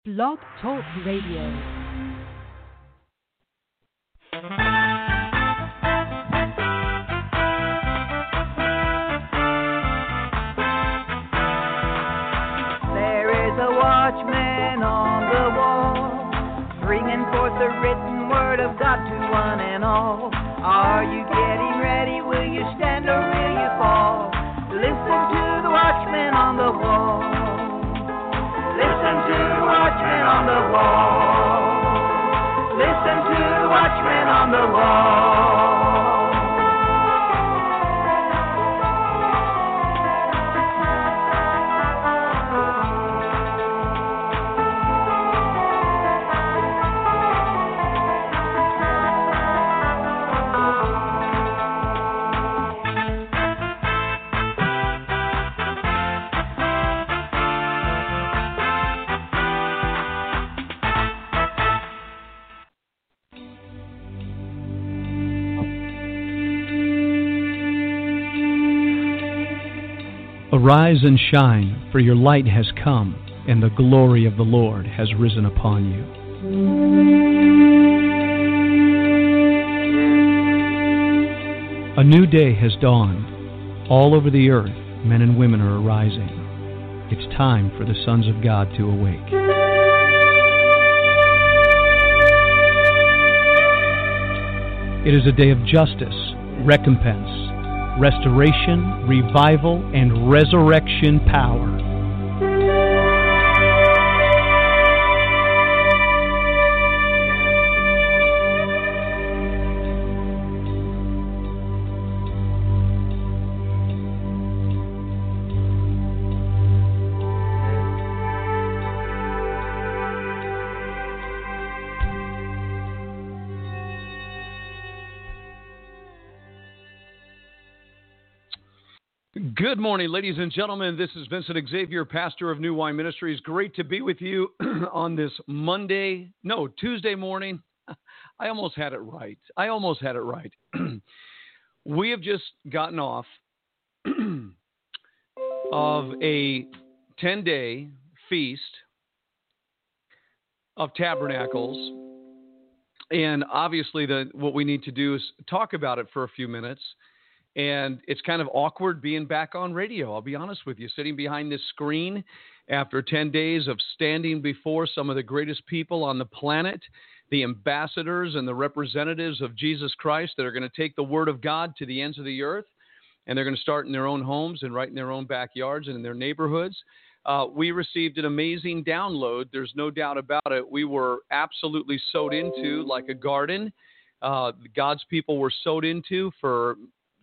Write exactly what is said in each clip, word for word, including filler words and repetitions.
Blog Talk Radio. Watchman on the wall, bringing forth the written word of God to one and all. Are you getting ready? Will you stand or will you fall? Listen to the watchman on the wall. Listen to the watchman on the wall. Listen to the watchman on the wall. Arise and shine, for your light has come, and the glory of the Lord has risen upon you. A new day has dawned. All over the earth, men and women are arising. It's time for the sons of God to awake. It is a day of justice, recompense, restoration, revival, and resurrection power. Good morning, ladies and gentlemen. This is Vincent Xavier, pastor of New Wine Ministries. Great to be with you on this Monday, no, Tuesday morning. I almost had it right. I almost had it right. We have just gotten off of a ten-day feast of tabernacles. And obviously, the, what we need to do is talk about it for a few minutes. And it's kind of awkward being back on radio, I'll be honest with you, sitting behind this screen after ten days of standing before some of the greatest people on the planet, the ambassadors and the representatives of Jesus Christ that are going to take the word of God to the ends of the earth, and they're going to start in their own homes and right in their own backyards and in their neighborhoods. Uh, we received an amazing download. There's no doubt about it. We were absolutely sowed into like a garden. Uh, God's people were sowed into for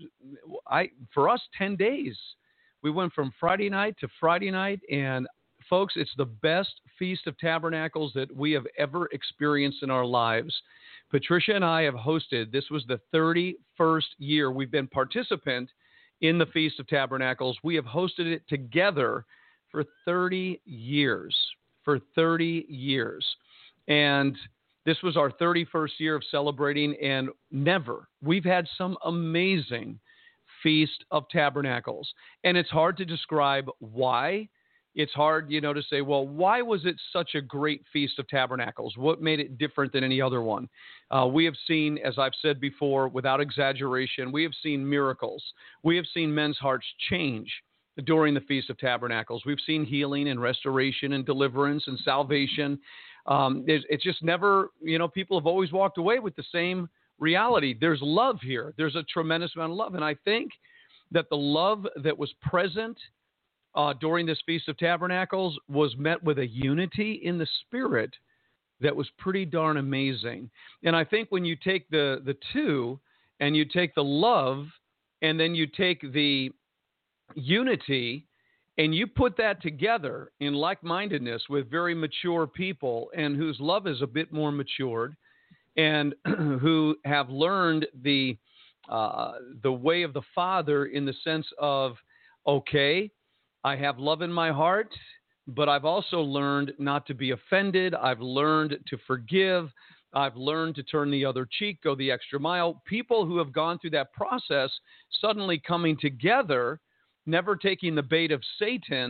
I for us ten days. We went from Friday night to Friday night, and folks, it's the best Feast of Tabernacles that we have ever experienced in our lives. Patricia and I have hosted, this was the thirty-first year we've been participant in the Feast of Tabernacles. We have hosted it together for thirty years, for thirty years. And this was our thirty-first year of celebrating, and never, we've had some amazing Feast of Tabernacles. And it's hard to describe why. It's hard, you know, to say, well, why was it such a great Feast of Tabernacles? What made it different than any other one? Uh, we have seen, as I've said before, without exaggeration, we have seen miracles. We have seen men's hearts change during the Feast of Tabernacles. We've seen healing and restoration and deliverance and salvation. Um, it's just never, you know, people have always walked away with the same reality. There's love here. There's a tremendous amount of love. And I think that the love that was present uh, during this Feast of Tabernacles was met with a unity in the spirit that was pretty darn amazing. And I think when you take the, the two and you take the love and then you take the unity and you put that together in like-mindedness with very mature people and whose love is a bit more matured and who have learned the uh, the way of the Father in the sense of, okay, I have love in my heart, but I've also learned not to be offended. I've learned to forgive. I've learned to turn the other cheek, go the extra mile. People who have gone through that process suddenly coming together, never taking the bait of Satan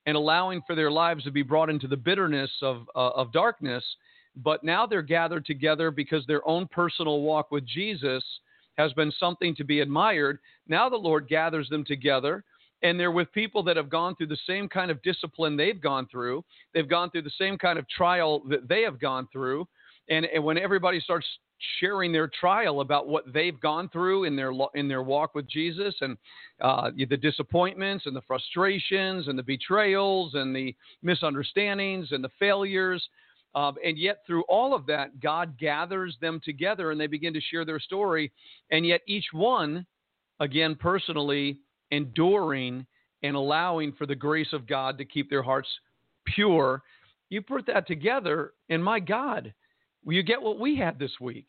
and allowing for their lives to be brought into the bitterness of, uh, of darkness. But now they're gathered together because their own personal walk with Jesus has been something to be admired. Now the Lord gathers them together, and they're with people that have gone through the same kind of discipline they've gone through. They've gone through the same kind of trial that they have gone through. And, and when everybody starts sharing their trial about what they've gone through in their in their walk with Jesus, and uh, the disappointments and the frustrations and the betrayals and the misunderstandings and the failures, uh, and yet through all of that, God gathers them together and they begin to share their story, and yet each one, again, personally enduring and allowing for the grace of God to keep their hearts pure. You put that together, and my God, you get what we had this week.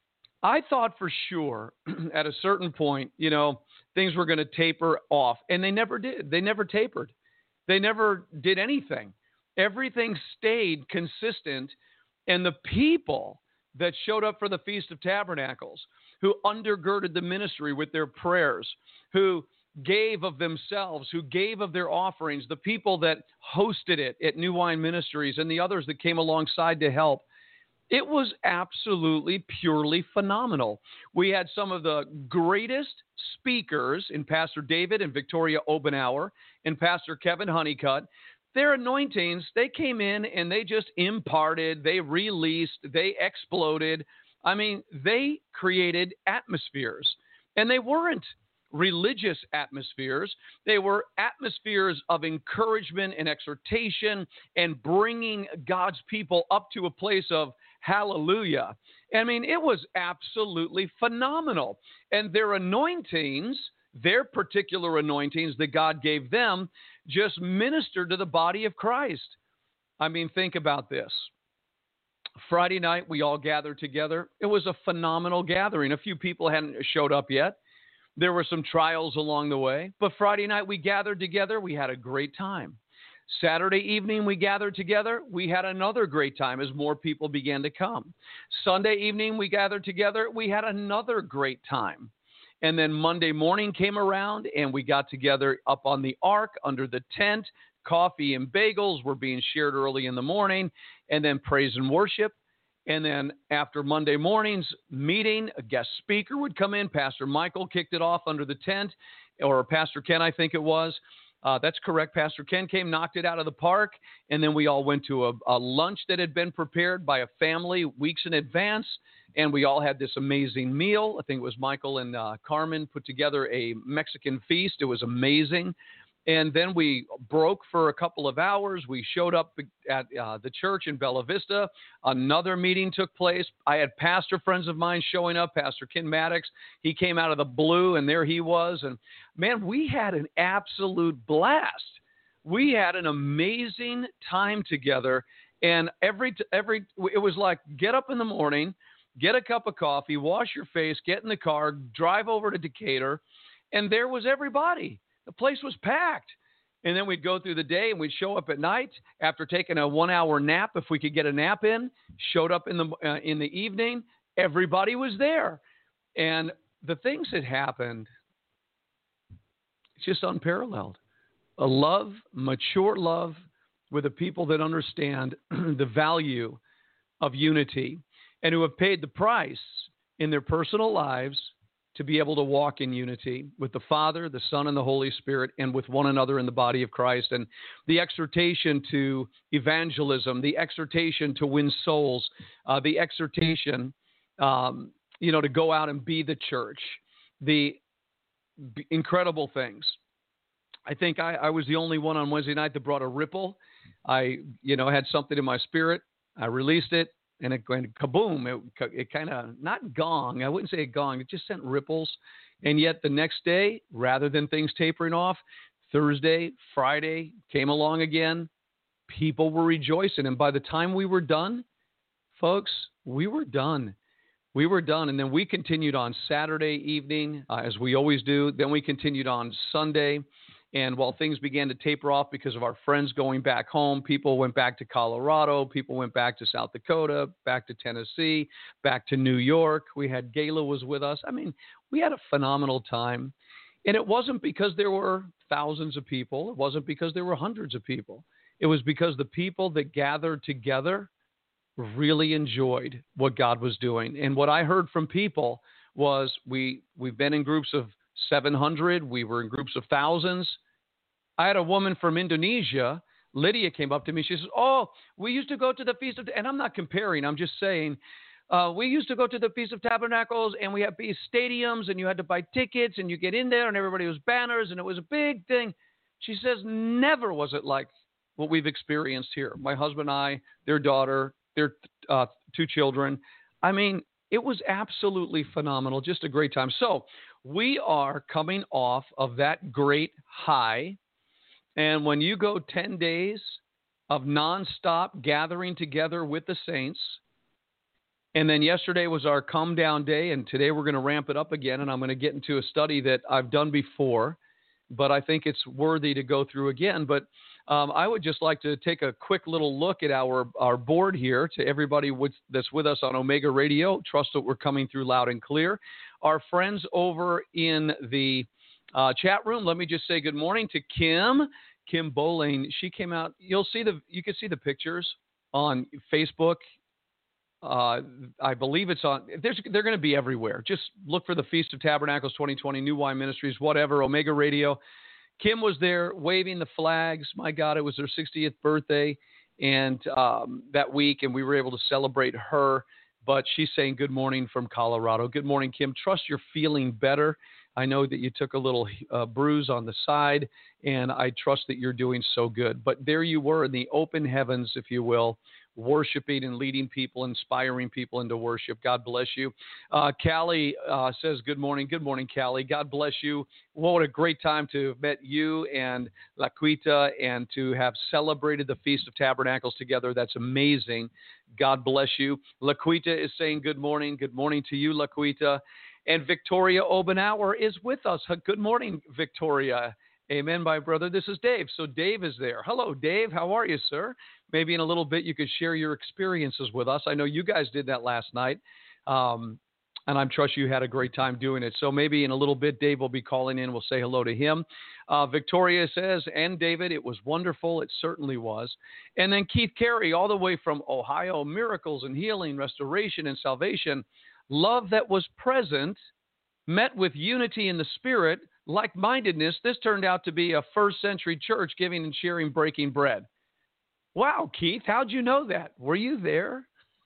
I thought for sure at a certain point, you know, things were going to taper off, and they never did. They never tapered. They never did anything. Everything stayed consistent, and the people that showed up for the Feast of Tabernacles, who undergirded the ministry with their prayers, who gave of themselves, who gave of their offerings, the people that hosted it at New Wine Ministries and the others that came alongside to help, it was absolutely purely phenomenal. We had some of the greatest speakers in Pastor David and Victoria Obenauer and Pastor Kevin Honeycutt. Their anointings, they came in and they just imparted, they released, they exploded. I mean, they created atmospheres, and they weren't religious atmospheres. They were atmospheres of encouragement and exhortation and bringing God's people up to a place of hallelujah. I mean, it was absolutely phenomenal. And their anointings, their particular anointings that God gave them, just ministered to the body of Christ. I mean, think about this. Friday night, we all gathered together. It was a phenomenal gathering. A few people hadn't showed up yet. There were some trials along the way, but Friday night we gathered together. We had a great time. Saturday evening we gathered together. We had another great time as more people began to come. Sunday evening we gathered together. We had another great time. And then Monday morning came around and we got together up on the ark under the tent. Coffee and bagels were being shared early in the morning, and then praise and worship. And then after Monday morning's meeting, a guest speaker would come in. Pastor Michael kicked it off under the tent, or Pastor Ken, I think it was. Uh, that's correct. Pastor Ken came, knocked it out of the park, and then we all went to a, a lunch that had been prepared by a family weeks in advance, and we all had this amazing meal. I think it was Michael and uh, Carmen put together a Mexican feast. It was amazing. And then we broke for a couple of hours. We showed up at uh, the church in Bella Vista. Another meeting took place. I had pastor friends of mine showing up, Pastor Ken Maddox. He came out of the blue, and there he was. And, man, we had an absolute blast. We had an amazing time together. And every every it was like get up in the morning, get a cup of coffee, wash your face, get in the car, drive over to Decatur, and there was everybody. The place was packed. And then we'd go through the day and we'd show up at night after taking a one hour nap. If we could get a nap in, showed up in the, uh, in the evening, everybody was there. And the things that happened, it's just unparalleled. A love, mature love with a people that understand the value of unity and who have paid the price in their personal lives to be able to walk in unity with the Father, the Son, and the Holy Spirit, and with one another in the body of Christ. And the exhortation to evangelism, the exhortation to win souls, uh, the exhortation, um, you know, to go out and be the church, the b- incredible things. I think I, I was the only one on Wednesday night that brought a ripple. I, you know, had something in my spirit. I released it. And it went kaboom. It, it kind of, not gong, I wouldn't say a gong, it just sent ripples. And yet the next day, rather than things tapering off, Thursday, Friday came along again. People were rejoicing. And by the time we were done, folks, we were done. We were done. And then we continued on Saturday evening, uh, as we always do. Then we continued on Sunday. And while things began to taper off because of our friends going back home, people went back to Colorado, people went back to South Dakota, back to Tennessee, back to New York. We had Gayla was with us. I mean, we had a phenomenal time. And it wasn't because there were thousands of people. It wasn't because there were hundreds of people. It was because the people that gathered together really enjoyed what God was doing. And what I heard from people was we, we've been in groups of seven hundred. We were in groups of thousands. I had a woman from Indonesia, Lydia, came up to me. She says, oh, we used to go to the Feast of, and I'm not comparing, I'm just saying, uh, we used to go to the Feast of Tabernacles, and we had these stadiums, and you had to buy tickets, and you get in there, and everybody was banners, and it was a big thing. She says, never was it like what we've experienced here. My husband and I, their daughter, their uh, two children. I mean, it was absolutely phenomenal, just a great time. So we are coming off of that great high. And when you go ten days of nonstop gathering together with the saints, and then yesterday was our come down day, and today we're going to ramp it up again, and I'm going to get into a study that I've done before, but I think it's worthy to go through again. But um, I would just like to take a quick little look at our, our board here to everybody with, that's with us on Omega Radio. Trust that we're coming through loud and clear. Our friends over in the uh, chat room, let me just say good morning to Kim. Kim Bowling, she came out. You'll see the, you can see the pictures on Facebook. Uh, I believe it's on, there's, they're going to be everywhere. Just look for the Feast of Tabernacles twenty twenty, New Wine Ministries, whatever, Omega Radio. Kim was there waving the flags. My God, it was her sixtieth birthday and um, that week, and we were able to celebrate her. But she's saying good morning from Colorado. Good morning, Kim. Trust you're feeling better. I know that you took a little uh, bruise on the side, and I trust that you're doing so good. But there you were in the open heavens, if you will, worshiping and leading people, inspiring people into worship. God bless you. Uh, Callie uh, says good morning. Good morning, Callie. God bless you. What a great time to have met you and Laquita and to have celebrated the Feast of Tabernacles together. That's amazing. God bless you. Laquita is saying good morning. Good morning to you, Laquita. And Victoria Obenauer is with us. Good morning, Victoria. Amen, my brother. This is Dave. So Dave is there. Hello, Dave. How are you, sir? Maybe in a little bit you could share your experiences with us. I know you guys did that last night, um, and I'm trust you had a great time doing it. So maybe in a little bit Dave will be calling in. We'll say hello to him. Uh, Victoria says, and David, it was wonderful. It certainly was. And then Keith Carey, all the way from Ohio, miracles and healing, restoration and salvation. Love that was present, met with unity in the spirit, like-mindedness. This turned out to be a first century church giving and sharing, breaking bread. Wow, Keith, how'd you know that? Were you there?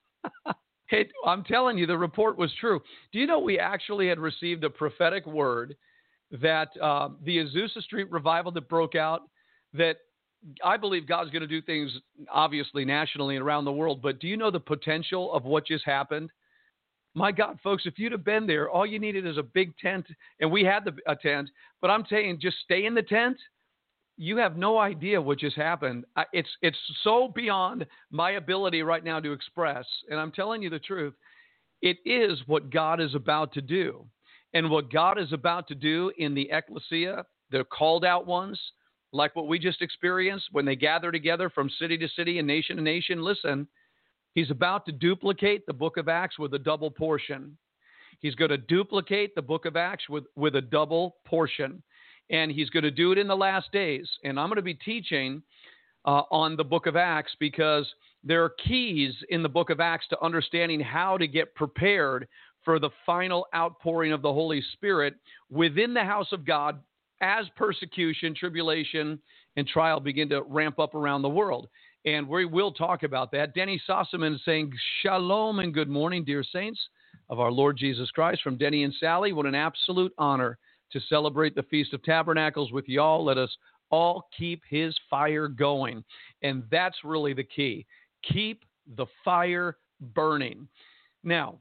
Hey, I'm telling you, the report was true. Do you know we actually had received a prophetic word that uh, the Azusa Street revival that broke out, that I believe God's going to do things, obviously, nationally and around the world, but do you know the potential of what just happened? My God, folks, if you'd have been there, all you needed is a big tent, and we had the, a tent, but I'm saying just stay in the tent. You have no idea what just happened. It's it's so beyond my ability right now to express, and I'm telling you the truth. It is what God is about to do, and what God is about to do in the ecclesia, the called out ones, like what we just experienced when they gather together from city to city and nation to nation. Listen. He's about to duplicate the book of Acts with a double portion. He's going to duplicate the book of Acts with, with a double portion. And he's going to do it in the last days. And I'm going to be teaching uh, on the book of Acts because there are keys in the book of Acts to understanding how to get prepared for the final outpouring of the Holy Spirit within the house of God as persecution, tribulation, and trial begin to ramp up around the world. And we will talk about that. Denny Sossaman is saying, shalom and good morning, dear saints of our Lord Jesus Christ. From Denny and Sally, what an absolute honor to celebrate the Feast of Tabernacles with y'all. Let us all keep his fire going. And that's really the key. Keep the fire burning. Now,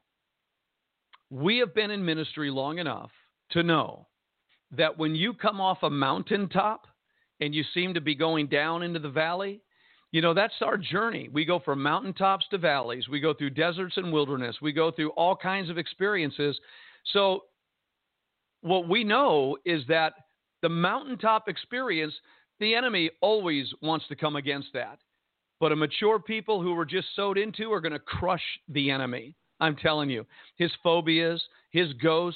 we have been in ministry long enough to know that when you come off a mountaintop and you seem to be going down into the valley, you know, that's our journey. We go from mountaintops to valleys. We go through deserts and wilderness. We go through all kinds of experiences. So what we know is that the mountaintop experience, the enemy always wants to come against that. But a mature people who were just sowed into are going to crush the enemy. I'm telling you, his phobias, his ghosts,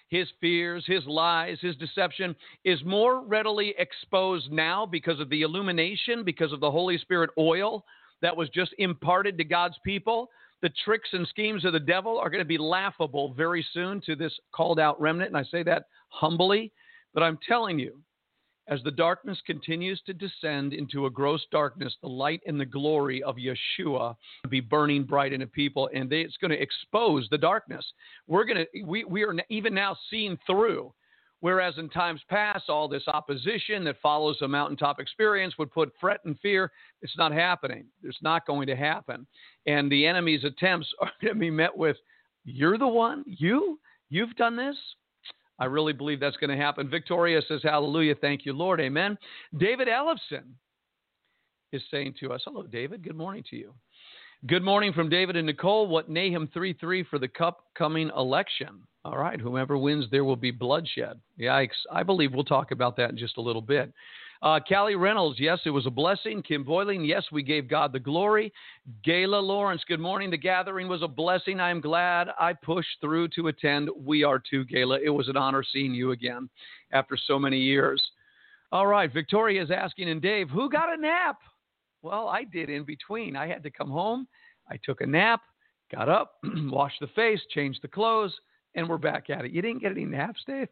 his fears, his lies, his deception is more readily exposed now because of the illumination, because of the Holy Spirit oil that was just imparted to God's people. The tricks and schemes of the devil are going to be laughable very soon to this called out remnant. And I say that humbly, but I'm telling you, as the darkness continues to descend into a gross darkness, the light and the glory of Yeshua will be burning bright in the people, and they, it's going to expose the darkness. We're going to, we, we are even now seeing through, whereas in times past, all this opposition that follows a mountaintop experience would put fret and fear. It's not happening. It's not going to happen. And the enemy's attempts are going to be met with, you're the one? You? You've done this? I really believe that's going to happen. Victoria says, hallelujah. Thank you, Lord. Amen. David Ellefson is saying to us, hello, David. Good morning to you. Good morning from David and Nicole. What Nahum three three for the upcoming election? All right. Whomever wins, there will be bloodshed. Yikes. I believe we'll talk about that in just a little bit. Uh, Callie Reynolds, yes, it was a blessing. Kim Boyling, yes, we gave God the glory. Gayla Lawrence, good morning. The gathering was a blessing. I am glad I pushed through to attend. We are too, Gayla. It was an honor seeing you again after so many years. All right, Victoria is asking, and Dave, who got a nap? Well, I did in between. I had to come home. I took a nap, got up, washed the face, changed the clothes, and we're back at it. You didn't get any naps, Dave?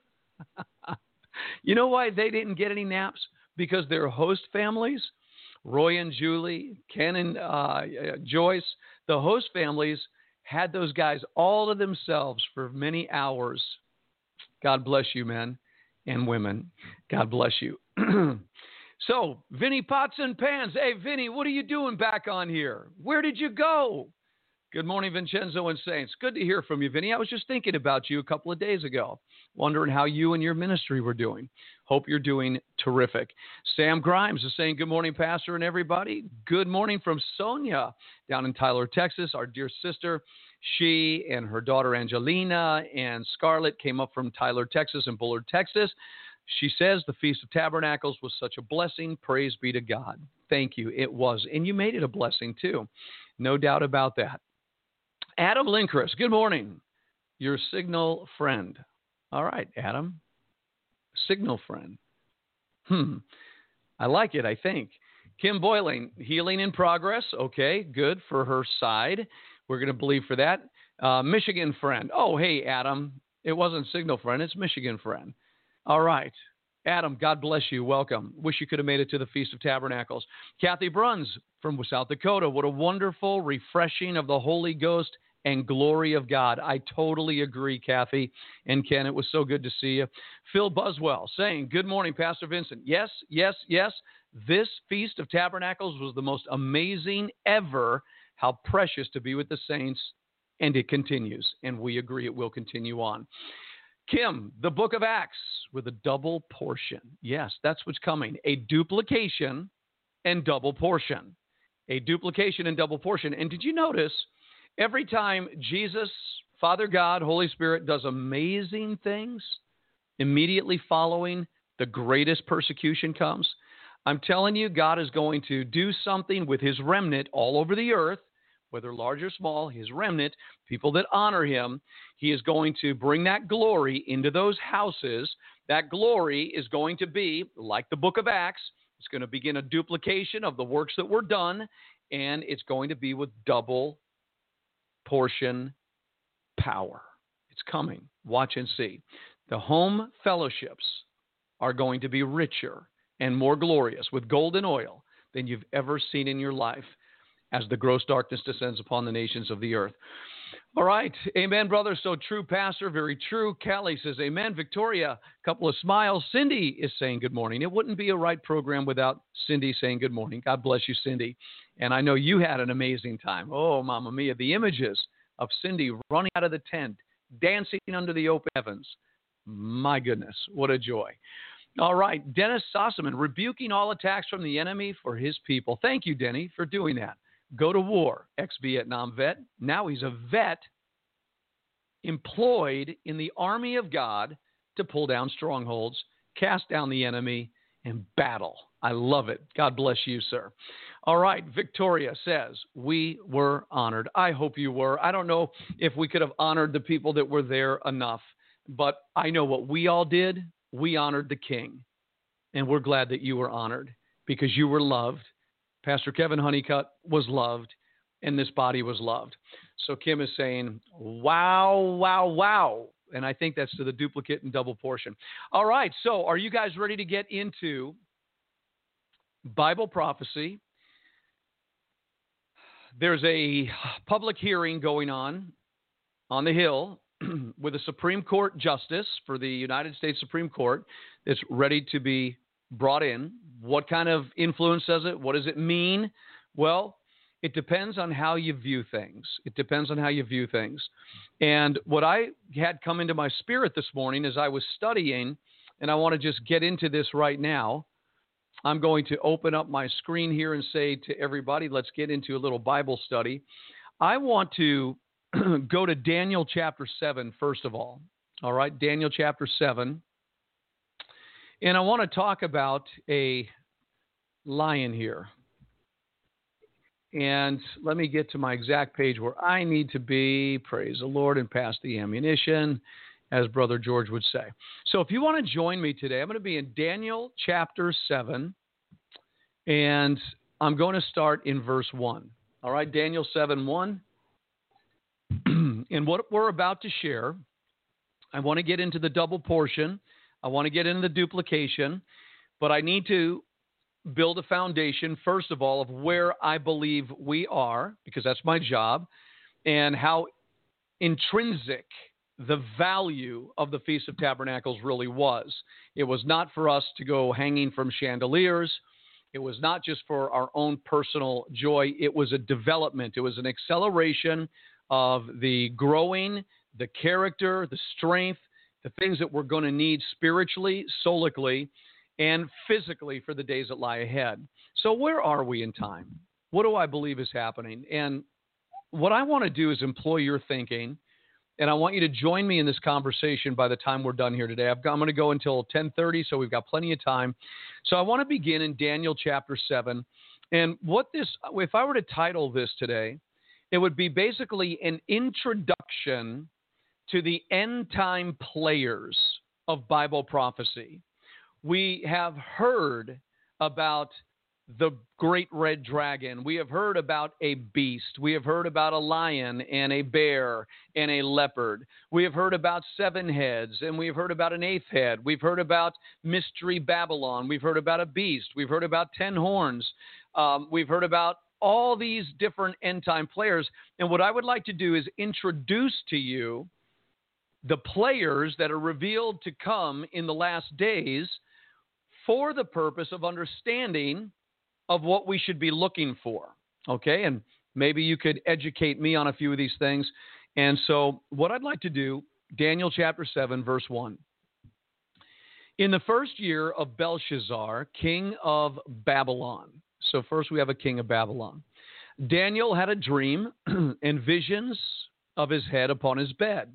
You know why they didn't get any naps? Because their host families, Roy and Julie, Ken and uh, Joyce, the host families had those guys all to themselves for many hours. God bless you, men and women. God bless you. So, Vinny Pots and Pans. Hey, Vinny, what are you doing back on here? Where did you go? Good morning, Vincenzo and Saints. Good to hear from you, Vinny. I was just thinking about you a couple of days ago, wondering how you and your ministry were doing. Hope you're doing terrific. Sam Grimes is saying, good morning, Pastor and everybody. Good morning from Sonia down in Tyler, Texas, our dear sister. She and her daughter Angelina and Scarlett came up from Tyler, Texas and Bullard, Texas. She says the Feast of Tabernacles was such a blessing. Praise be to God. Thank you. It was. And you made it a blessing, too. No doubt about that. Adam Linchrist, good morning. Your signal friend. All right, Adam. Signal friend. Hmm. I like it, I think. Kim Boyling, healing in progress. Okay, good for her side. We're going to believe for that. Uh, Michigan friend. Oh, hey, Adam. It wasn't signal friend. It's Michigan friend. All right. Adam, God bless you. Welcome. Wish you could have made it to the Feast of Tabernacles. Kathy Bruns from South Dakota. What a wonderful refreshing of the Holy Ghost and glory of God. I totally agree, Kathy and Ken. It was so good to see you. Phil Buswell saying, good morning, Pastor Vincent. Yes, yes, yes. This Feast of Tabernacles was the most amazing ever. How precious to be with the saints. And it continues. And we agree it will continue on. Kim, the book of Acts with a double portion. Yes, that's what's coming. A duplication and double portion. A duplication and double portion. And did you notice every time Jesus, Father God, Holy Spirit does amazing things, immediately following the greatest persecution comes? I'm telling you, God is going to do something with his remnant all over the earth, whether large or small, his remnant, people that honor him. He is going to bring that glory into those houses. That glory is going to be, like the book of Acts, it's going to begin a duplication of the works that were done, and it's going to be with double portion power. It's coming. Watch and see. The home fellowships are going to be richer and more glorious with golden oil than you've ever seen in your life, as the gross darkness descends upon the nations of the earth. All right. Amen, brother. So true, Pastor. Very true. Callie says, amen. Victoria, a couple of smiles. Cindy is saying good morning. It wouldn't be a right program without Cindy saying good morning. God bless you, Cindy. And I know you had an amazing time. Oh, Mamma Mia, the images of Cindy running out of the tent, dancing under the open heavens. My goodness, what a joy. All right. Dennis Sossaman, rebuking all attacks from the enemy for his people. Thank you, Denny, for doing that. Go to war, ex-Vietnam vet. Now he's a vet employed in the army of God to pull down strongholds, cast down the enemy, and battle. I love it. God bless you, sir. All right, Victoria says, we were honored. I hope you were. I don't know if we could have honored the people that were there enough. But I know what we all did. We honored the King. And we're glad that you were honored because you were loved. Pastor Kevin Honeycutt was loved, and this body was loved. So Kim is saying, wow, wow, wow. And I think that's to the duplicate and double portion. All right, so are you guys ready to get into Bible prophecy? There's a public hearing going on on the Hill with a Supreme Court justice for the United States Supreme Court that's ready to be brought in. What kind of influence does it? What does it mean? Well, it depends on how you view things. It depends on how you view things. And what I had come into my spirit this morning as I was studying, and I want to just get into this right now, I'm going to open up my screen here and say to everybody, let's get into a little Bible study. I want to go to Daniel chapter seven, first of all. All right, Daniel chapter seven. And I want to talk about a lion here. And let me get to my exact page where I need to be. Praise the Lord, and pass the ammunition, as Brother George would say. So if you want to join me today, I'm going to be in Daniel chapter seven, and I'm going to start in verse one. All right, Daniel seven one. And what we're about to share, I want to get into the double portion. I want to get into the duplication, but I need to build a foundation, first of all, of where I believe we are, because that's my job, and how intrinsic the value of the Feast of Tabernacles really was. It was not for us to go hanging from chandeliers. It was not just for our own personal joy. It was a development. It was an acceleration of the growing, the character, the strength, the things that we're going to need spiritually, solically, and physically for the days that lie ahead. So where are we in time? What do I believe is happening? And what I want to do is employ your thinking, and I want you to join me in this conversation by the time we're done here today. I've got, I'm going to go until ten thirty, so we've got plenty of time. So I want to begin in Daniel chapter seven. And what this, if I were to title this today, it would be basically an introduction to the end time players of Bible prophecy. We have heard about the great red dragon. We have heard about a beast. We have heard about a lion and a bear and a leopard. We have heard about seven heads, and we have heard about an eighth head. We've heard about Mystery Babylon. We've heard about a beast. We've heard about ten horns. Um, we've heard about all these different end time players. And what I would like to do is introduce to you the players that are revealed to come in the last days for the purpose of understanding of what we should be looking for. Okay, and maybe you could educate me on a few of these things. And so what I'd like to do, Daniel chapter seven, verse one. In the first year of Belshazzar, king of Babylon. So first we have a king of Babylon. Daniel had a dream and visions of his head upon his bed.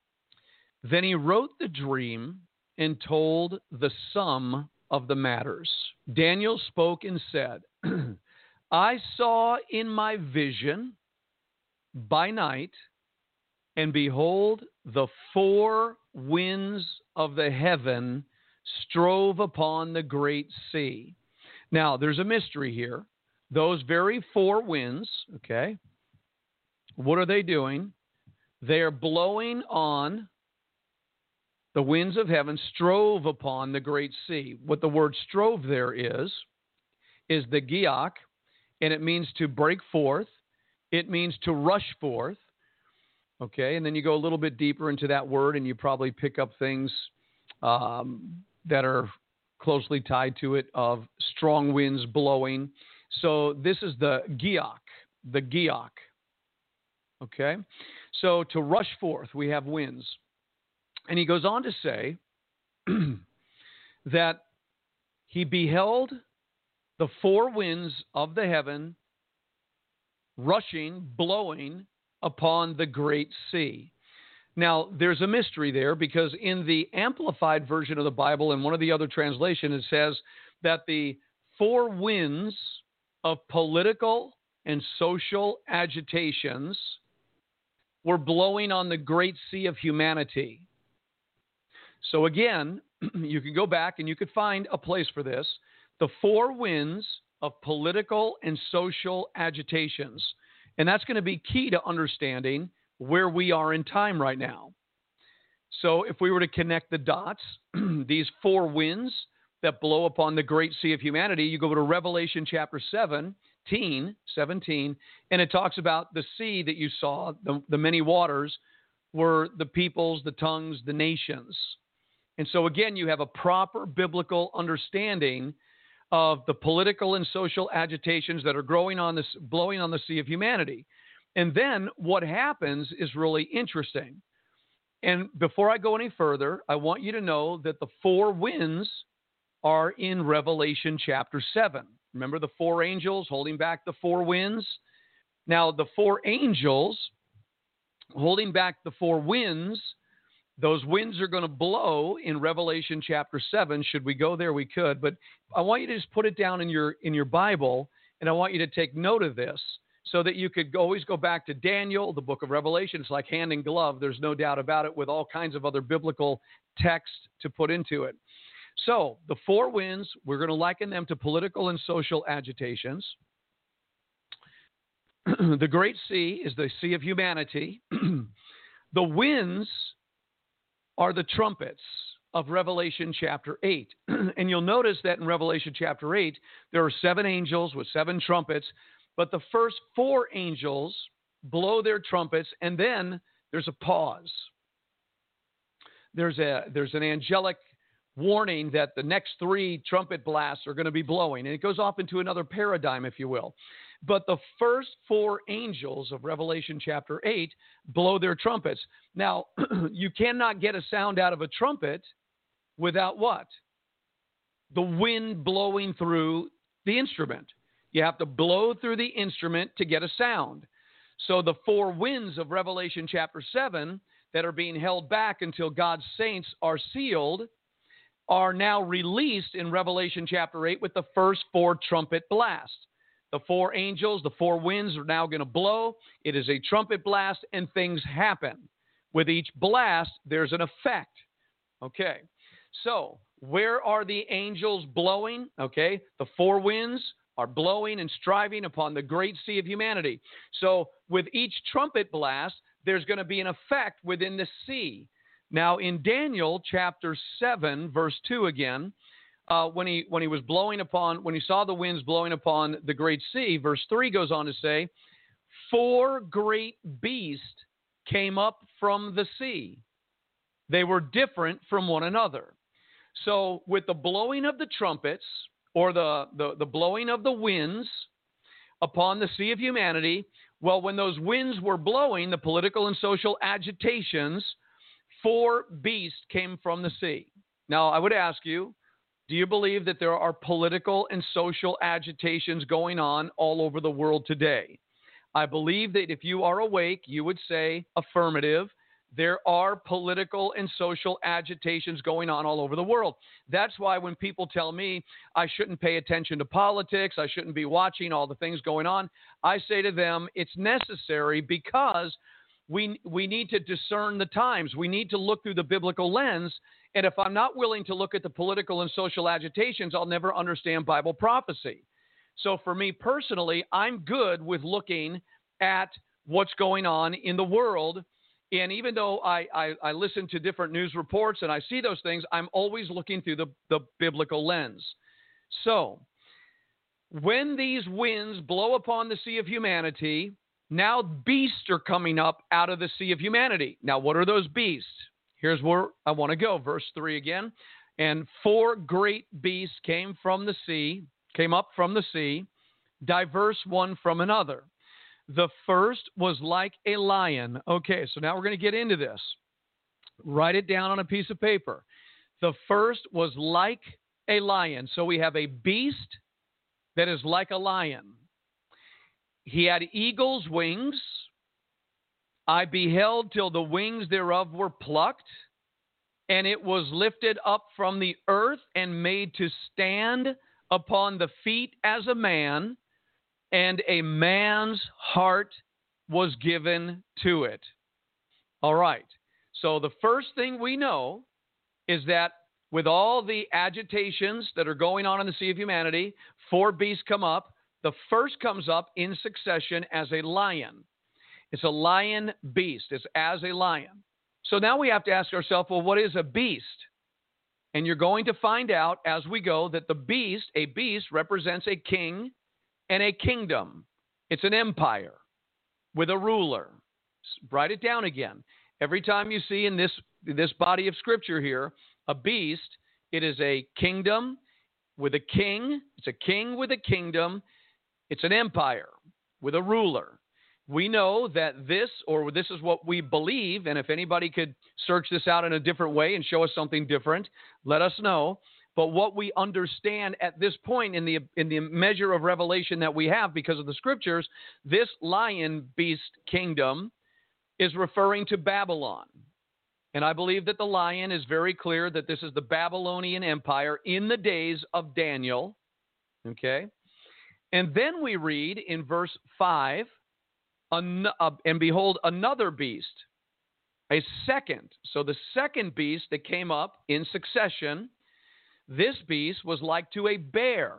Then he wrote the dream and told the sum of the matters. Daniel spoke and said, I saw in my vision by night, and behold, the four winds of the heaven strove upon the great sea. Now, there's a mystery here. Those very four winds, okay, what are they doing? They are blowing on the winds of heaven, strove upon the great sea. What the word strove there is, is the giach, and it means to break forth. It means to rush forth. Okay, and then you go a little bit deeper into that word, and you probably pick up things um, that are closely tied to it of strong winds blowing. So this is the giach, the giach. Okay, so to rush forth, we have winds. And he goes on to say that he beheld the four winds of the heaven rushing, blowing upon the great sea. Now, there's a mystery there because in the amplified version of the Bible, in one of the other translations, it says that the four winds of political and social agitations were blowing on the great sea of humanity. So again, you can go back and you could find a place for this. The four winds of political and social agitations. And that's going to be key to understanding where we are in time right now. So if we were to connect the dots, these four winds that blow upon the great sea of humanity, you go to Revelation chapter seventeen, seventeen, and it talks about the sea that you saw, the, the many waters, were the peoples, the tongues, the nations. And so again, you have a proper biblical understanding of the political and social agitations that are growing on this, blowing on the sea of humanity. And then what happens is really interesting. And before I go any further, I want you to know that the four winds are in Revelation chapter seven. Remember the four angels holding back the four winds? Now, the four angels holding back the four winds, those winds are going to blow in Revelation chapter seven. Should we go there, we could. But I want you to just put it down in your in your Bible, and I want you to take note of this so that you could always go back to Daniel, the book of Revelation. It's like hand in glove. There's no doubt about it, with all kinds of other biblical text to put into it. So the four winds, we're going to liken them to political and social agitations. The great sea is the sea of humanity. The winds are the trumpets of Revelation chapter eight. And you'll notice that in Revelation chapter eight, there are seven angels with seven trumpets, but the first four angels blow their trumpets, and then there's a pause. There's a there's an angelic warning that the next three trumpet blasts are going to be blowing, and it goes off into another paradigm, if you will. But the first four angels of Revelation chapter eight blow their trumpets. Now, you cannot get a sound out of a trumpet without what? The wind blowing through the instrument. You have to blow through the instrument to get a sound. So the four winds of Revelation chapter seven that are being held back until God's saints are sealed are now released in Revelation chapter eight with the first four trumpet blasts. The four angels, the four winds are now going to blow. It is a trumpet blast, and things happen. With each blast, there's an effect. Okay, so where are the angels blowing? Okay, the four winds are blowing and striving upon the great sea of humanity. So with each trumpet blast, there's going to be an effect within the sea. Now, in Daniel chapter seven, verse two again, Uh, when he when he was blowing upon, when he saw the winds blowing upon the great sea, verse three goes on to say, four great beasts came up from the sea. They were different from one another. So with the blowing of the trumpets, or the, the, the blowing of the winds upon the sea of humanity, well, when those winds were blowing, the political and social agitations, four beasts came from the sea. Now, I would ask you, do you believe that there are political and social agitations going on all over the world today? I believe that if you are awake, you would say affirmative. There are political and social agitations going on all over the world. That's why when people tell me I shouldn't pay attention to politics, I shouldn't be watching all the things going on, I say to them, it's necessary because we we need to discern the times. We need to look through the biblical lens. And if I'm not willing to look at the political and social agitations, I'll never understand Bible prophecy. So for me personally, I'm good with looking at what's going on in the world. And even though I, I, I listen to different news reports and I see those things, I'm always looking through the, the biblical lens. So when these winds blow upon the sea of humanity, now beasts are coming up out of the sea of humanity. Now, what are those beasts? Here's where I want to go. Verse three again. And four great beasts came from the sea, came up from the sea, diverse one from another. The first was like a lion. Okay, so now we're going to get into this. Write it down on a piece of paper. The first was like a lion. So we have a beast that is like a lion. He had eagle's wings. I beheld till the wings thereof were plucked, and it was lifted up from the earth and made to stand upon the feet as a man, and a man's heart was given to it. All right. So the first thing we know is that with all the agitations that are going on in the Sea of Humanity, four beasts come up. The first comes up in succession as a lion. It's a lion beast. It's as a lion. So now we have to ask ourselves, well, what is a beast? And you're going to find out as we go that the beast, a beast, represents a king and a kingdom. It's an empire with a ruler. Write it down again. Every time you see in this, this body of scripture here, a beast, it is a kingdom with a king. It's a king with a kingdom. It's an empire with a ruler. We know that this, or this is what we believe, and if anybody could search this out in a different way and show us something different, let us know. But what we understand at this point in the in the measure of revelation that we have because of the scriptures, this lion beast kingdom is referring to Babylon. And I believe that the lion is very clear that this is the Babylonian Empire in the days of Daniel. Okay? And then we read in verse five, An, uh, and behold, another beast, a second. So the second beast that came up in succession, this beast was like to a bear,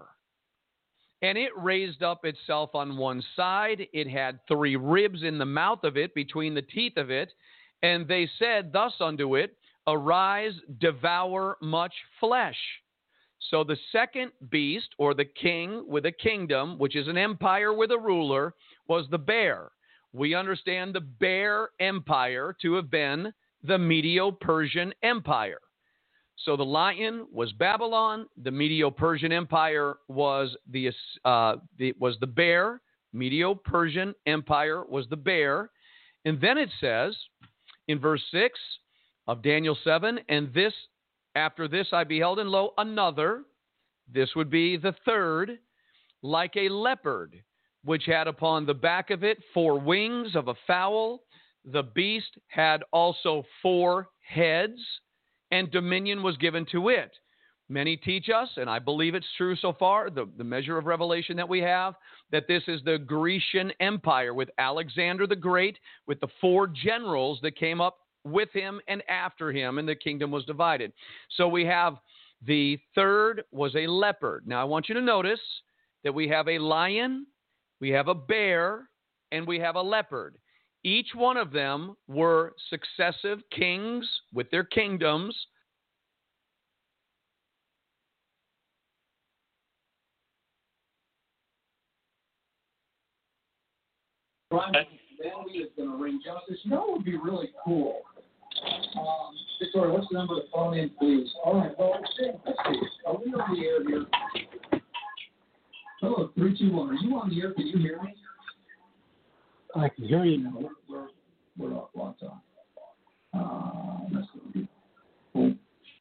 and it raised up itself on one side. It had three ribs in the mouth of it, between the teeth of it, and they said thus unto it, arise, devour much flesh. So the second beast, or the king with a kingdom, which is an empire with a ruler, was the bear. We understand the Bear Empire to have been the Medo-Persian Empire. So the lion was Babylon. The Medo-Persian Empire was the, uh, the was the bear. Medo-Persian Empire was the bear. And then it says in verse six of Daniel seven, and this, after this I beheld, and lo, another, this would be the third, like a leopard, which had upon the back of it four wings of a fowl. The beast had also four heads, and dominion was given to it. Many teach us, and I believe it's true so far, the, the measure of revelation that we have, that this is the Grecian Empire with Alexander the Great, with the four generals that came up with him and after him, and the kingdom was divided. So we have the third was a leopard. Now I want you to notice that we have a lion, we have a bear, and we have a leopard. Each one of them were successive kings with their kingdoms. Brian, Vanity is going to ring justice. You know what would be really cool? Um, Victoria, what's the number to phone in, please? All right, well, let's see. Let's see. Are we on the air here? Hello, three two one. Are you on the air? Can you hear me? I can hear you now. We're, we're, we're off lots on. Uh, that's going to be cool.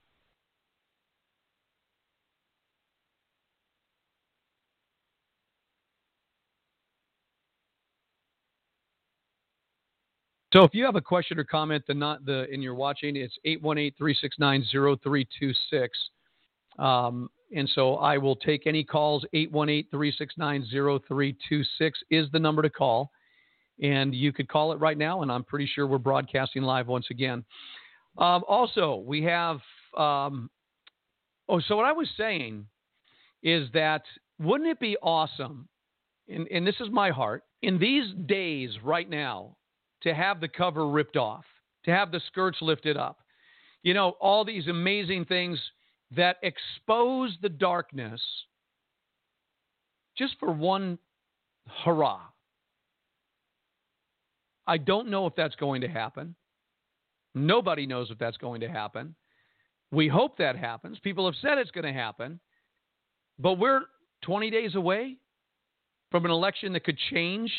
So if you have a question or comment, the not the and you're watching, it's eight one eight, three six nine, zero three two six. Um, and so I will take any calls. eight one eight, three six nine, zero three two six is the number to call. And you could call it right now, and I'm pretty sure we're broadcasting live once again. Um, also, we have um, – oh, so what I was saying is that wouldn't it be awesome, and, and this is my heart, in these days right now, to have the cover ripped off, to have the skirts lifted up. You know, all these amazing things that expose the darkness just for one hurrah. I don't know if that's going to happen. Nobody knows if that's going to happen. We hope that happens. People have said it's going to happen. But we're twenty days away from an election that could change.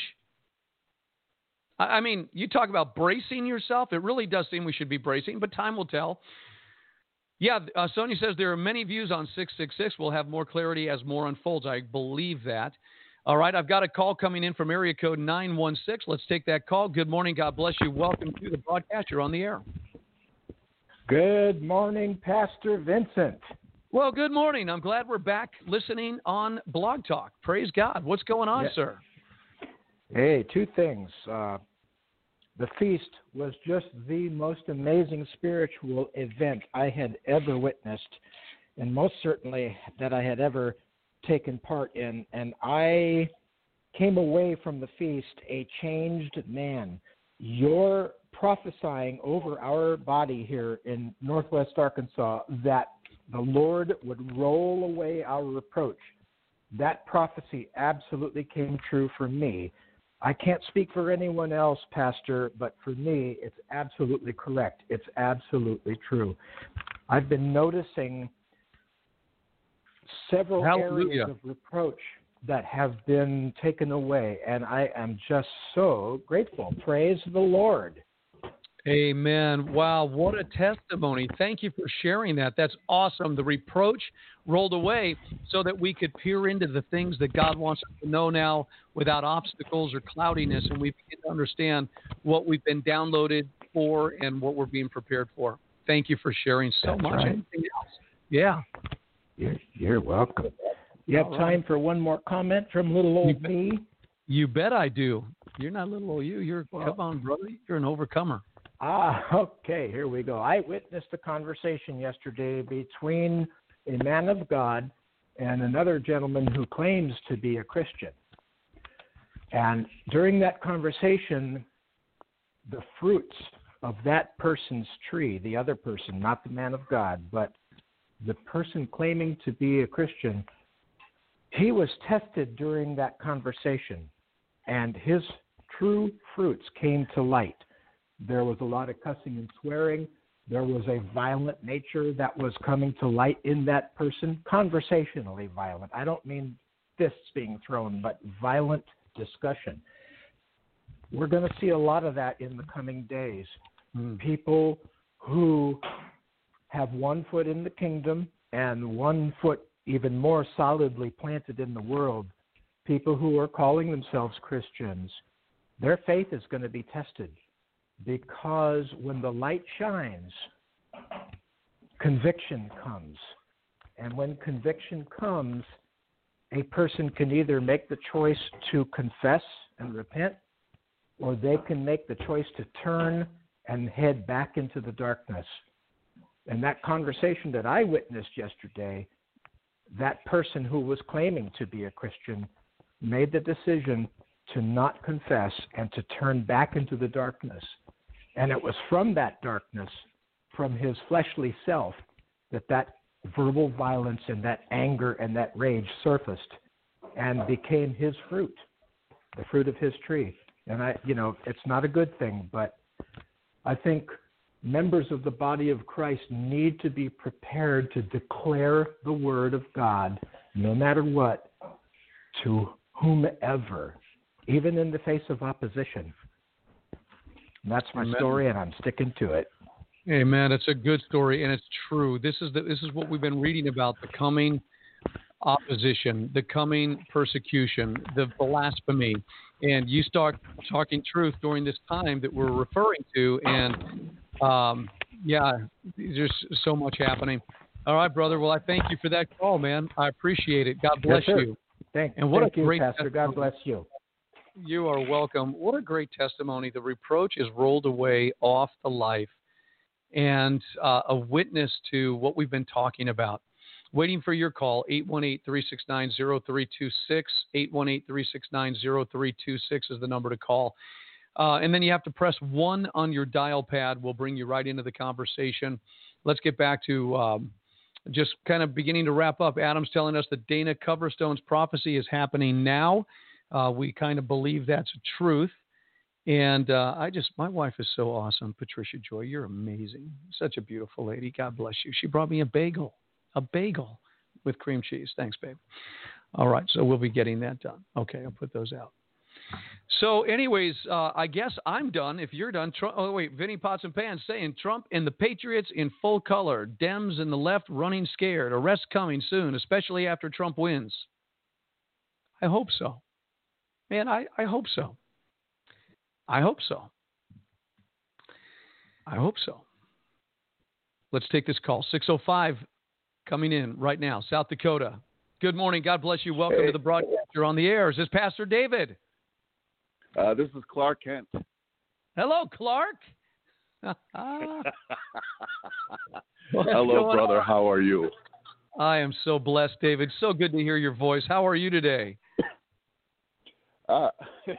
I mean, you talk about bracing yourself. It really does seem we should be bracing, but time will tell. Yeah, uh, Sonia says there are many views on six six six. We'll have more clarity as more unfolds. I believe that. All right, I've got a call coming in from area code nine one six. Let's take that call. Good morning. God bless you. Welcome to the broadcast. You're on the air. Good morning, Pastor Vincent. Well, good morning. I'm glad we're back listening on Blog Talk. Praise God. What's going on, yeah. sir? Hey, two things. Uh, the feast was just the most amazing spiritual event I had ever witnessed, and most certainly that I had ever taken part in. And I came away from the feast a changed man. You're prophesying over our body here in Northwest Arkansas that the Lord would roll away our reproach. That prophecy absolutely came true for me. I can't speak for anyone else, Pastor, but for me, it's absolutely correct. It's absolutely true. I've been noticing several Hallelujah. areas of reproach that have been taken away, and I am just so grateful. Praise the Lord. Amen. Wow, what a testimony. Thank you for sharing that. That's awesome. The reproach rolled away so that we could peer into the things that God wants us to know now without obstacles or cloudiness, and we begin to understand what we've been downloaded for and what we're being prepared for. Thank you for sharing so That's much. right. Anything else? Yeah. You're, you're welcome. You have All right. time for one more comment from little old me? You bet I do. You're not little old you. You're, Well, come on, brother. You're an overcomer. Ah, okay, here we go. I witnessed a conversation yesterday between a man of God and another gentleman who claims to be a Christian. And during that conversation, the fruits of that person's tree, the other person, not the man of God, but the person claiming to be a Christian, he was tested during that conversation, and his true fruits came to light. There was a lot of cussing and swearing. There was a violent nature that was coming to light in that person, conversationally violent. I don't mean fists being thrown, but violent discussion. We're going to see a lot of that in the coming days. Mm. People who have one foot in the kingdom and one foot even more solidly planted in the world, people who are calling themselves Christians, their faith is going to be tested. Because when the light shines, conviction comes. And when conviction comes, a person can either make the choice to confess and repent, or they can make the choice to turn and head back into the darkness. And that conversation that I witnessed yesterday, that person who was claiming to be a Christian made the decision to not confess and to turn back into the darkness. And it was from that darkness, from his fleshly self, that that verbal violence and that anger and that rage surfaced and became his fruit, the fruit of his tree. And I, you know, it's not a good thing, but I think members of the body of Christ need to be prepared to declare the word of God, no matter what, to whomever, even in the face of opposition. And that's my Amen. story, and I'm sticking to it. Amen. It's a good story, and it's true. This is the, this is what we've been reading about: the coming opposition, the coming persecution, the blasphemy. And you start talking truth during this time that we're referring to, and um, yeah, there's so much happening. All right, brother. Well, I thank you for that call, man. I appreciate it. God bless Yes, sir. you. Thank, and what thank a you, great Pastor. God testimony. bless you. You are welcome. What a great testimony. The reproach is rolled away off the life, and uh, a witness to what we've been talking about. Waiting for your call, eight one eight, three six nine, zero three two six. eight one eight, three six nine, zero three two six is the number to call. Uh, and then you have to press one on your dial pad. We'll bring you right into the conversation. Let's get back to um, just kind of beginning to wrap up. Adam's telling us that Dana Coverstone's prophecy is happening now. Uh, we kind of believe that's a truth. And uh, I just, my wife is so awesome. Patricia Joy, you're amazing. Such a beautiful lady. God bless you. She brought me a bagel, a bagel with cream cheese. Thanks, babe. All right. So we'll be getting that done. Okay. I'll put those out. So anyways, uh, I guess I'm done. If you're done, Trump, oh wait, Vinny Pots and Pans saying Trump and the Patriots in full color, Dems and the left running scared, arrests coming soon, especially after Trump wins. I hope so. Man, I, I hope so. I hope so. I hope so. Let's take this call. six oh five coming in right now, South Dakota. Good morning. God bless you. Welcome Hey. to the broadcast. You're on the air. Is this Pastor David? Uh, this is Clark Kent. Hello, Clark. Hello, brother. On? How are you? I am so blessed, David. So good to hear your voice. How are you today? Uh,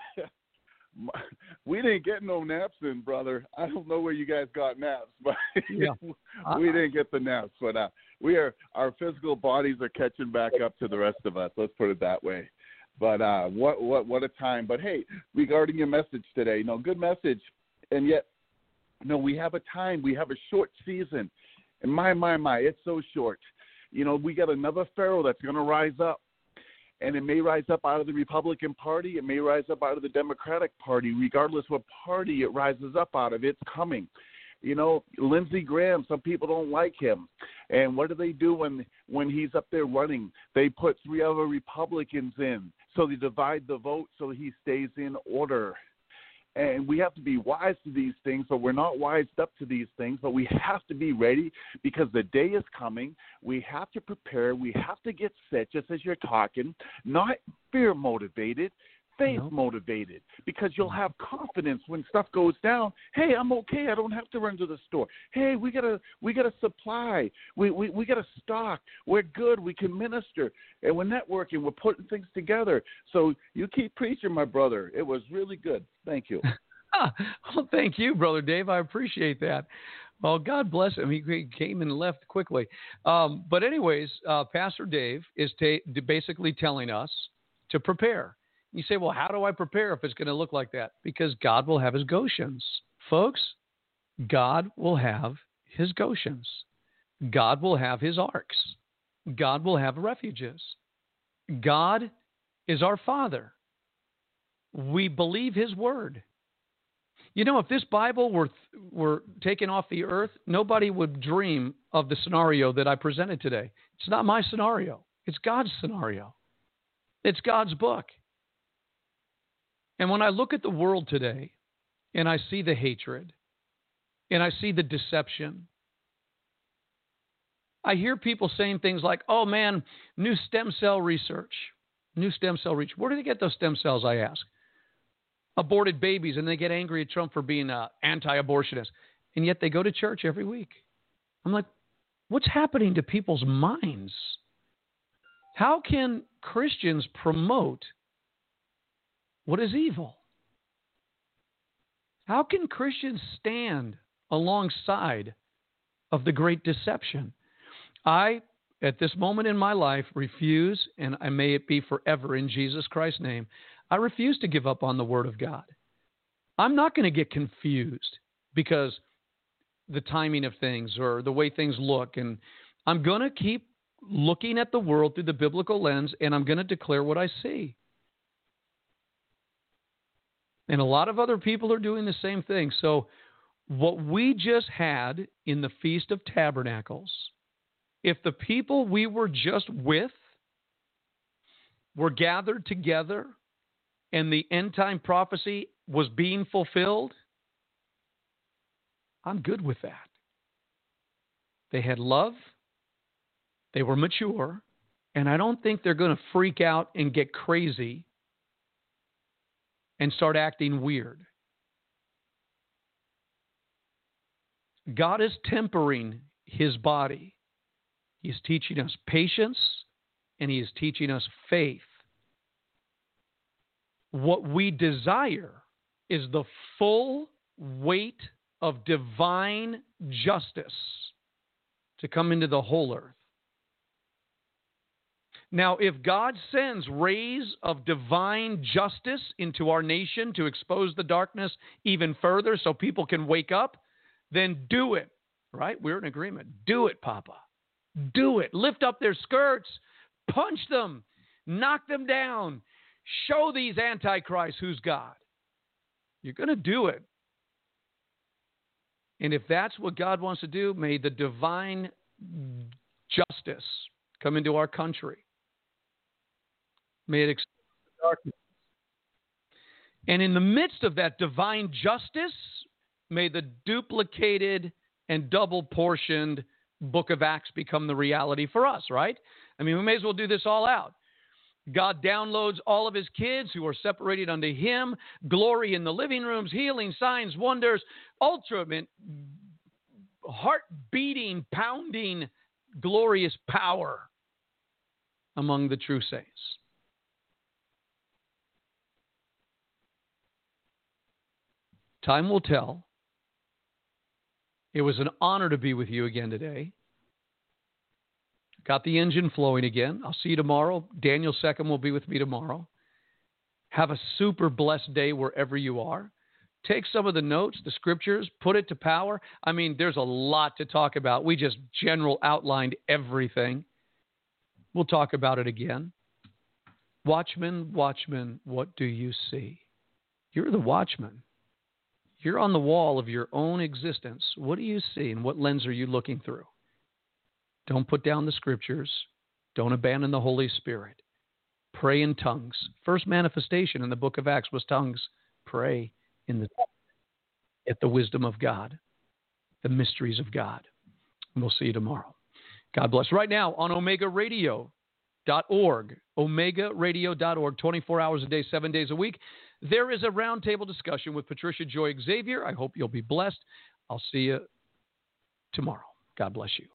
we didn't get no naps in, brother. I don't know where you guys got naps, but yeah. we didn't get the naps. But uh, we are our physical bodies are catching back up to the rest of us. Let's put it that way. But uh, what what what a time! But hey, regarding your message today, you know, good message, and yet, you know, we have a time. We have a short season, and my my my, it's so short. You know, we got another Pharaoh that's going to rise up. And it may rise up out of the Republican Party. It may rise up out of the Democratic Party. Regardless what party it rises up out of, it's coming. You know, Lindsey Graham, some people don't like him. And what do they do when, when he's up there running? They put three other Republicans in. So they divide the vote so he stays in order. And we have to be wise to these things, but we're not wised up to these things. But we have to be ready because the day is coming. We have to prepare. We have to get set, just as you're talking, not fear motivated, faith no. motivated, because you'll have confidence when stuff goes down. Hey, I'm okay. I don't have to run to the store. Hey, we got a we got a supply. We we we got a stock. We're good. We can minister, and we're networking. We're putting things together. So you keep preaching, my brother. It was really good. Thank you. Well, thank you, Brother Dave. I appreciate that. Well, God bless him. He came and left quickly. Um, but anyways, uh, Pastor Dave is ta- basically telling us to prepare. You say, well, how do I prepare if it's going to look like that? Because God will have his Goshens. Folks, God will have his Goshens. God will have his arks. God will have refuges. God is our Father. We believe his word. You know, if this Bible were were taken off the earth, nobody would dream of the scenario that I presented today. It's not my scenario. It's God's scenario. It's God's book. And when I look at the world today and I see the hatred and I see the deception, I hear people saying things like, oh man, new stem cell research, new stem cell research. Where do they get those stem cells, I ask? Aborted babies, and they get angry at Trump for being uh, anti-abortionist. And yet they go to church every week. I'm like, what's happening to people's minds? How can Christians promote what is evil? How can Christians stand alongside of the great deception? I, at this moment in my life, refuse, and I may it be forever in Jesus Christ's name, I refuse to give up on the Word of God. I'm not going to get confused because the timing of things or the way things look, and I'm going to keep looking at the world through the biblical lens, and I'm going to declare what I see. And a lot of other people are doing the same thing. So what we just had in the Feast of Tabernacles, if the people we were just with were gathered together and the end time prophecy was being fulfilled, I'm good with that. They had love, they were mature, and I don't think they're going to freak out and get crazy and start acting weird. God is tempering his body. He is teaching us patience, and he is teaching us faith. What we desire is the full weight of divine justice to come into the whole earth. Now, if God sends rays of divine justice into our nation to expose the darkness even further so people can wake up, then do it, right? We're in agreement. Do it, Papa. Do it. Lift up their skirts. Punch them. Knock them down. Show these antichrists who's God. You're going to do it. And if that's what God wants to do, may the divine justice come into our country. May it expose the darkness. And in the midst of that divine justice, may the duplicated and double portioned book of Acts become the reality for us, right? I mean, we may as well do this all out. God downloads all of his kids who are separated unto him, glory in the living rooms, healing, signs, wonders, ultimate, heart-beating, pounding, glorious power among the true saints. Time will tell. It was an honor to be with you again today. Got the engine flowing again. I'll see you tomorrow. Daniel Seckham will be with me tomorrow. Have a super blessed day wherever you are. Take some of the notes, the scriptures, put it to power. I mean, there's a lot to talk about. We just general outlined everything. We'll talk about it again. Watchman, watchman, what do you see? You're the watchman. You're on the wall of your own existence. What do you see, and what lens are you looking through? Don't put down the scriptures. Don't abandon the Holy Spirit. Pray in tongues. First manifestation in the book of Acts was tongues. Pray in the at the wisdom of God, the mysteries of God. And we'll see you tomorrow. God bless. Right now on omega radio dot org, omega radio dot org, twenty-four hours a day, seven days a week, there is a roundtable discussion with Patricia Joy Xavier. I hope you'll be blessed. I'll see you tomorrow. God bless you.